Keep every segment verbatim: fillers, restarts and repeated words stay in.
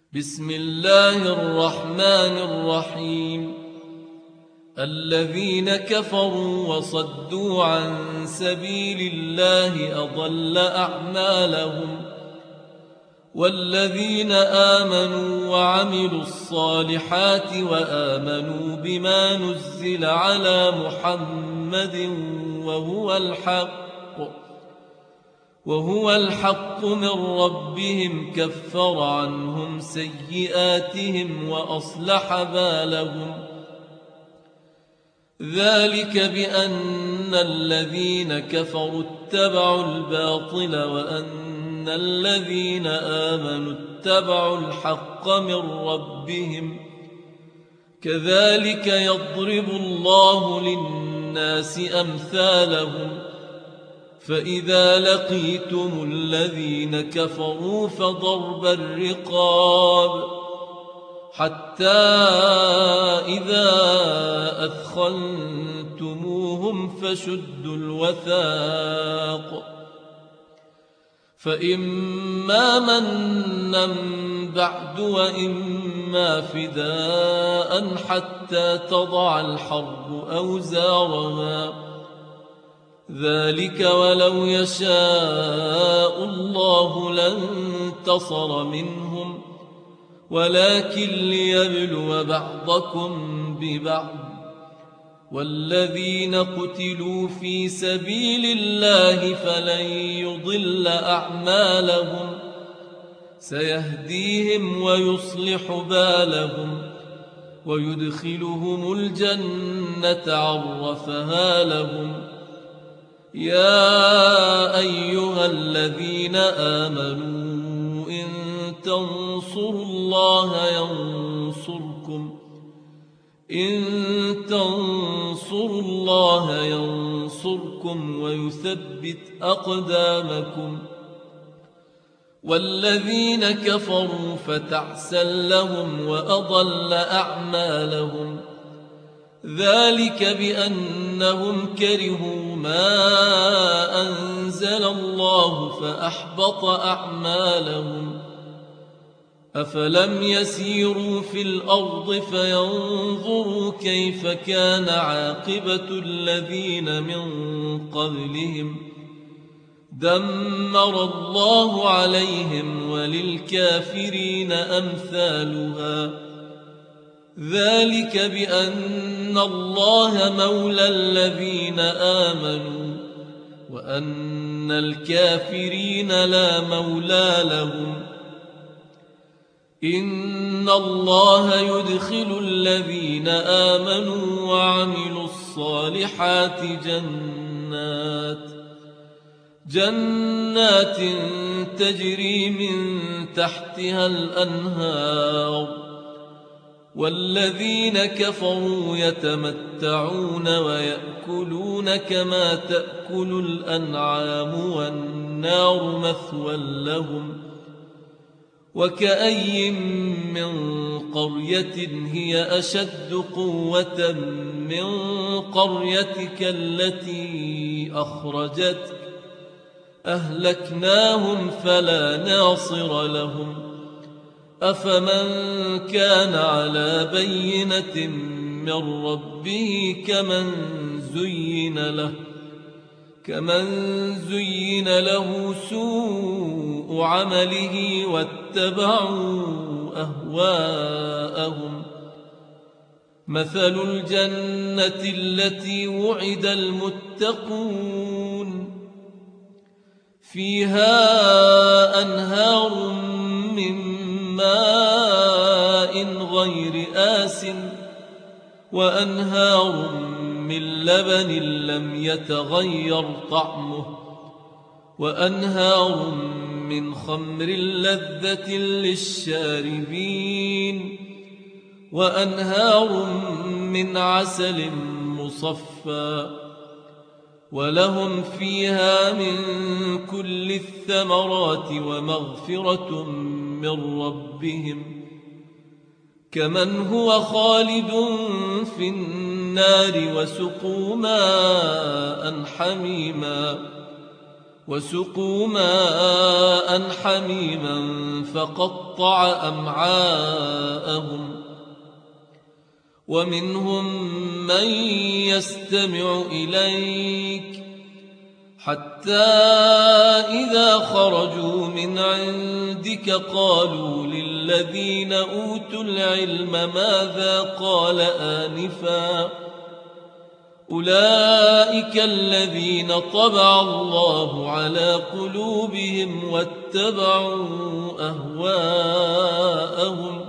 بسم الله الرحمن الرحيم. الذين كفروا وصدوا عن سبيل الله أضل أعمالهم، والذين آمنوا وعملوا الصالحات وآمنوا بما نزل على محمد وهو الحق وهو الحق من ربهم كفر عنهم سيئاتهم وأصلح بالهم. ذلك بأن الذين كفروا اتبعوا الباطل وأن الذين آمنوا اتبعوا الحق من ربهم. كذلك يضرب الله للناس أمثالهم. فإذا لقيتم الذين كفروا فضرب الرقاب حتى إذا أثخنتموهم فشدوا الوثاق، فإما منا بعد وإما فداء حتى تضع الحرب أوزارها. ذلك ولو يشاء الله لانتصر منهم، ولكن ليبلو بعضكم ببعض. والذين قتلوا في سبيل الله فلن يضل أعمالهم، سيهديهم ويصلح بالهم ويدخلهم الجنة عرفها لهم. يا أيها الذين آمنوا إن تنصروا الله ينصركم إن تنصروا الله ينصركم ويثبت أقدامكم. والذين كفروا فتعسا لهم وأضل أعمالهم. ذلك بأنهم كرهوا ما أنزل الله فأحبط أعمالهم. أفلم يسيروا في الأرض فينظروا كيف كان عاقبة الذين من قبلهم. دمر الله عليهم وللكافرين أمثالها. ذلك بأن الله مولى الذين آمنوا وأن الكافرين لا مولى لهم. إن الله يدخل الذين آمنوا وعملوا الصالحات جنات جنات تجري من تحتها الأنهار. والذين كفروا يتمتعون ويأكلون كما تأكل الأنعام والنار مثوى لهم. وكأي من قرية هي أشد قوة من قريتك التي أخرجتك أهلكناهم فلا ناصر لهم. أفمن كان على بينة من ربه كمن زين له كمن زين له سوء عمله واتبعوا أهواءهم. مثل الجنة التي وعد المتقون فيها أنهار من ماء غير آسٍ وأنهار من لبن لم يتغير طعمه وأنهار من خمر لذة للشاربين وأنهار من عسل مصفى. ولهم فيها من كل الثمرات ومغفرة من ربهم، كمن هو خالد في النار وسقوا ماء حميما وسقوا ماء حميما فقطع أمعاءهم ومنهم من يستمع إليك حتى إذا خرجوا من عندك قالوا للذين أوتوا العلم ماذا قال آنفا أولئك الذين طبع الله على قلوبهم واتبعوا أهواءهم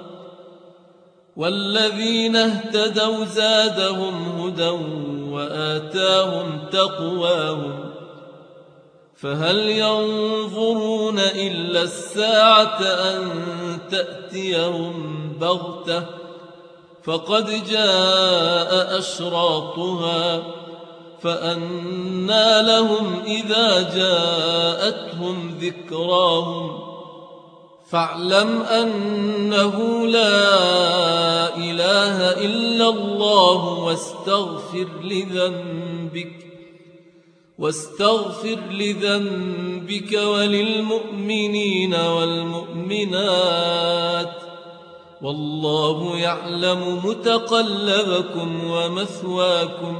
والذين اهتدوا زادهم هدى وآتاهم تقواهم فهل ينظرون إلا الساعة أن تأتيهم بغتة فقد جاء أشراطها فأنى لهم إذا جاءتهم ذكراهم فاعلم أنه لا إله إلا الله واستغفر لذنبك واستغفر لذنبك وللمؤمنين والمؤمنات والله يعلم متقلبكم ومثواكم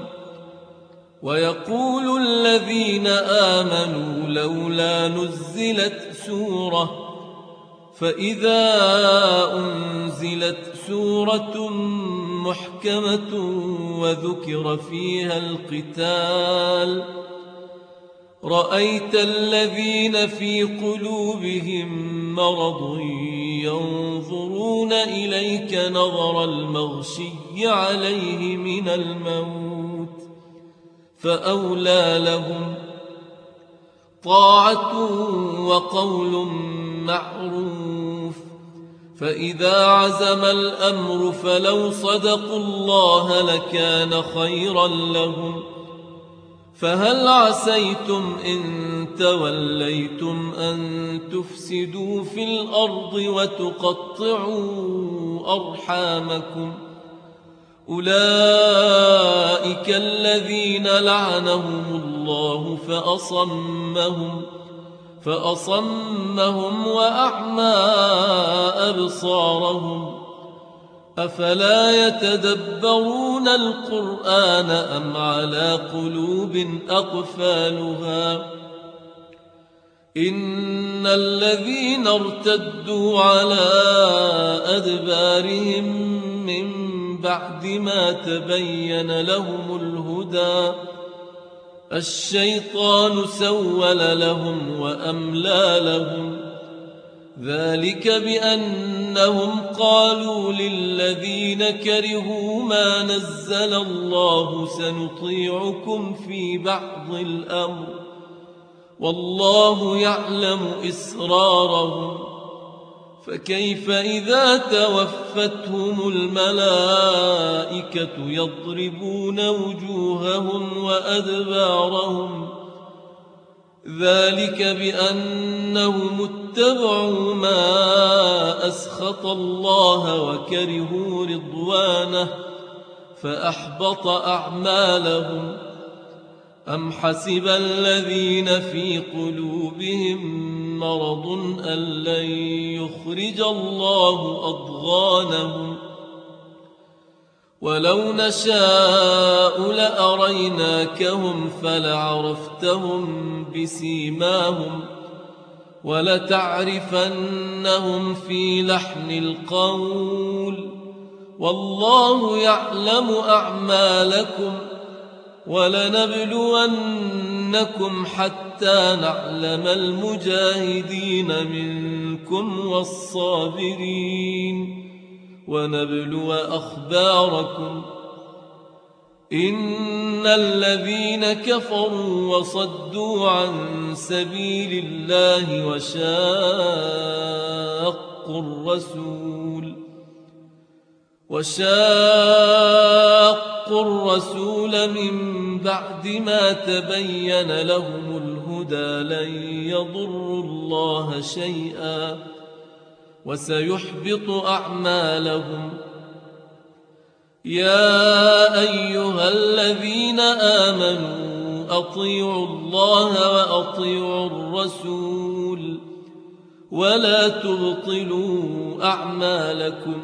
ويقول الذين آمنوا لولا نزلت سورة فإذا أنزلت سورة محكمة وذكر فيها القتال رأيت الذين في قلوبهم مرض ينظرون إليك نظر المغشي عليه من الموت فأولى لهم طاعة وقول معروف فإذا عزم الأمر فلو صدقوا الله لكان خيرا لهم فهل عسيتم إن توليتم أن تفسدوا في الأرض وتقطعوا أرحامكم أولئك الذين لعنهم الله فأصمهم فأصمهم وأعمى أبصارهم أفلا يتدبرون القرآن أم على قلوب أقفالها إن الذين ارتدوا على أدبارهم من بعد ما تبين لهم الهدى الشيطان سول لهم وأملى لهم ذلك بأنهم قالوا للذين كرهوا ما نزل الله سنطيعكم في بعض الأمر والله يعلم إسرارهم فكيف إذا توفتهم الملائكة يضربون وجوههم وأدبارهم ذلك بأنهم اتبعوا ما أسخط الله وكرهوا رضوانه فأحبط أعمالهم أم حسب الذين في قلوبهم مرض أن لن يخرج الله أضغانهم ولو نشاء لأريناكهم فلعرفتهم بسيماهم ولتعرفنهم في لحن القول والله يعلم أعمالكم ولنبلونكم حتى نعلم المجاهدين منكم والصابرين ونبلو أخباركم إن الذين كفروا وصدوا عن سبيل الله وشاقوا الرسول وشاقوا الرسول من بعد ما تبين لهم الهدى لن يضروا الله شيئا وسيحبط أعمالهم يا أيها الذين آمنوا أطيعوا الله وأطيعوا الرسول ولا تبطلوا أعمالكم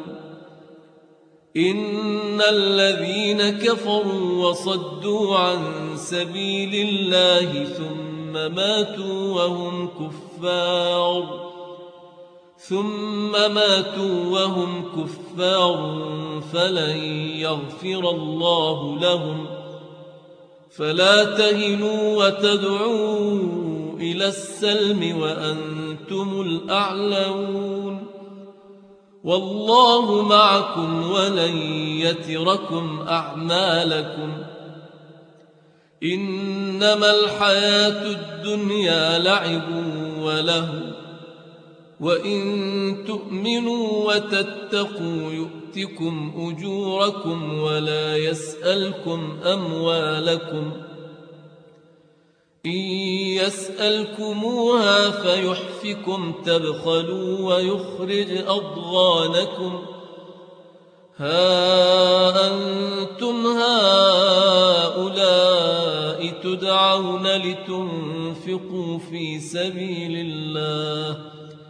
إن الذين كفروا وصدوا عن سبيل الله ثم ماتوا وهم كفار ثم ماتوا وهم كفار فلن يغفر الله لهم فلا تهنوا وتدعوا إلى السلم وأنتم الأعلون والله معكم ولن يتركم أعمالكم إنما الحياة الدنيا لعب وله وإن تؤمنوا وتتقوا يؤتكم أجوركم ولا يسألكم أموالكم إن يسألكموها فيحفكم تبخلوا ويخرج أضغانكم ها أنتم هؤلاء تدعون لتنفقوا في سبيل الله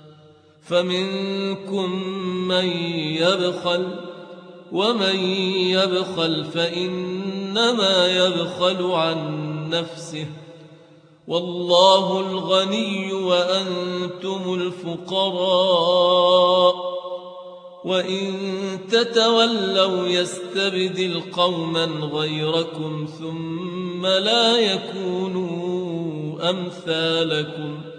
فمنكم من يبخل ومن يبخل فإنما يبخل عن نفسه والله الغني وأنتم الفقراء وإن تتولوا يستبدل قوما غيركم ثم لا يكونوا أمثالكم